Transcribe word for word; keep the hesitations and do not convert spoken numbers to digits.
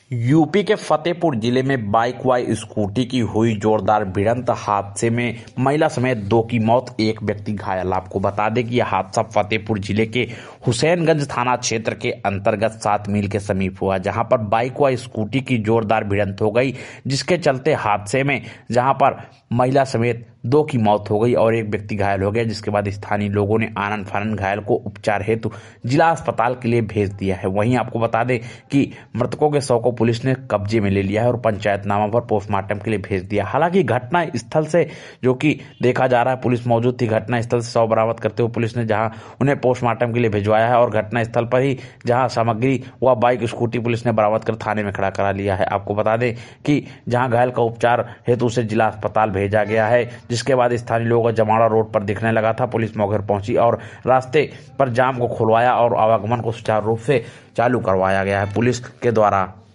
UP के फतेहपुर जिले में बाइक व स्कूटी की हुई जोरदार भिड़ंत हादसे में महिला समेत दो की मौत, एक व्यक्ति घायल। आपको बता दें कि यह हादसा फतेहपुर जिले के हुसैनगंज थाना क्षेत्र के अंतर्गत सात मील के समीप हुआ, जहां पर बाइक व स्कूटी की जोरदार भिड़ंत हो गई, जिसके चलते हादसे में जहां पर महिला समेत दो की मौत हो गई और एक व्यक्ति घायल हो गया। जिसके बाद स्थानीय लोगों ने आनन फानन घायल को उपचार हेतु जिला अस्पताल के लिए भेज दिया है। वहीं आपको बता दें कि मृतकों के शव को पुलिस ने कब्जे में ले लिया है और पंचायतनामा पर पोस्टमार्टम के लिए भेज दिया। हालांकि घटना स्थल से जो कि देखा जा रहा है, पुलिस मौजूद थी। घटना स्थल से शव बरामद करते हुए पुलिस ने जहां उन्हें पोस्टमार्टम के लिए भिजवाया है और घटना स्थल पर ही जहां सामग्री व बाइक स्कूटी पुलिस ने बरामद कर थाने में खड़ा करा लिया है। आपको बता दें कि जहां घायल का उपचार हेतु उसे जिला अस्पताल भेजा गया है, जिसके बाद स्थानीय लोगों को जमाड़ा रोड पर दिखने लगा था। पुलिस मौके पर पहुंची और रास्ते पर जाम को खुलवाया और आवागमन को सुचारू रूप से चालू करवाया गया है पुलिस के द्वारा।